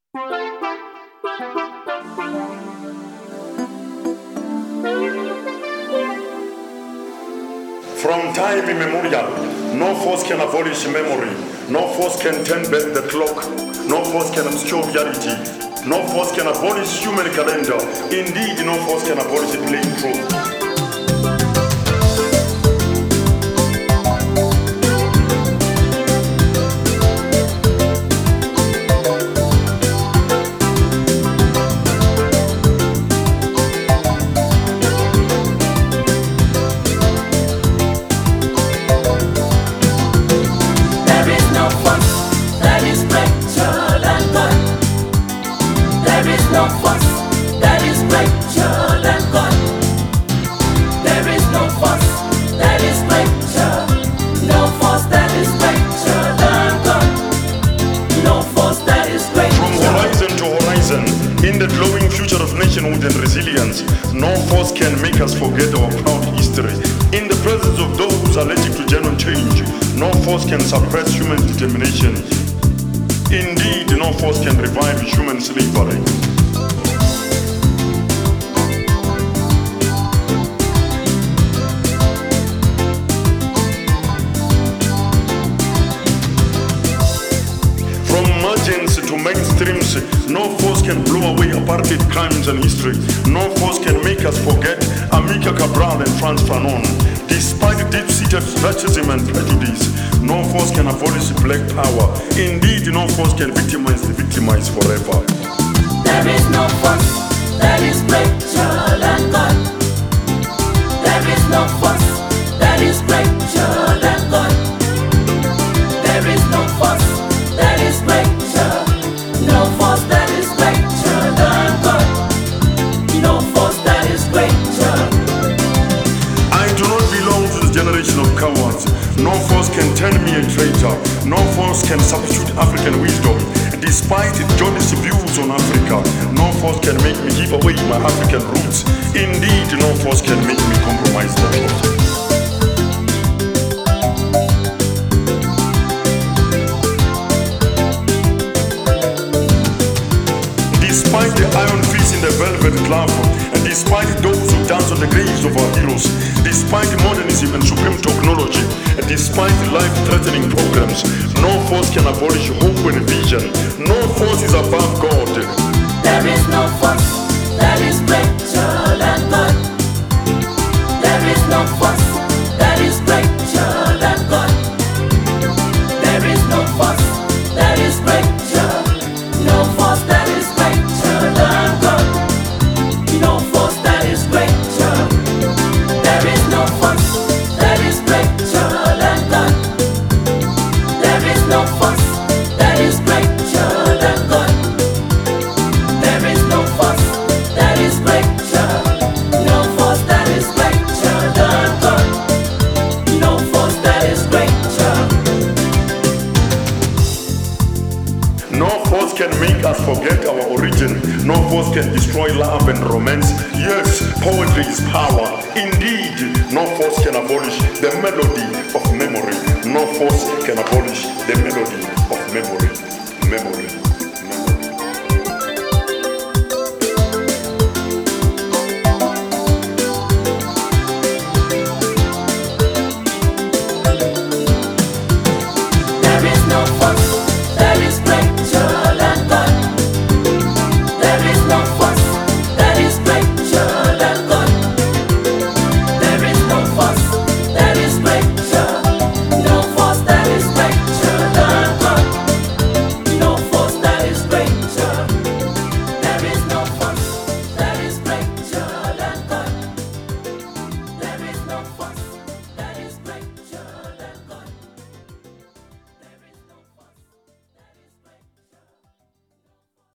From time immemorial, no force can abolish memory, no force can turn back the clock, no force can obscure reality, no force can abolish human calendar, indeed no force can abolish plain truth. No force that is greater than God. There is no force that is greater. No force that is greater than God. No force that is greater. From horizon to horizon, in the glowing future of nationhood and resilience, no force can make us forget our proud history. In the presence of those allergic to genuine change, no force can suppress human determination. Indeed, no force can revive human slavery. From margins to mainstreams, no force can blow away apartheid crimes and history. No force can make us forget Amilcar Cabral and Frantz Fanon. Despite deep-seated racism and prejudice, no force can abolish black power. Indeed, no force can victimize the victimized forever. There is no force that is greater than God. There is no force that is greater than God. There is no force that is greater. No force that is greater than God. No force that is greater. I do not belong to the generation of cowards. No force can turn me a traitor. No force can substitute African wisdom. Despite Johnny's views on Africa, no force can make me give away my African roots. Indeed, no force can make me compromise the truth. Despite the iron fist in the velvet glove, and despite those who dance on the graves of our heroes, despite modernism and supreme technology, and despite life-threatening programs, no force can abolish hope and vision. No force is above God. There is no force that is greater than God. There is no force that is greater than God. There is no force that is greater. No force that is greater than God. No force that is greater. There is no force that is greater than God. There is no force that is greater than God. There is no force that is greater. No force that is greater than God. No force that is greater. No force can make us forget our origin. No force can destroy love and romance. Yes, poetry is power. Indeed, no force can abolish the melody of memory. No force can abolish the melody of memory.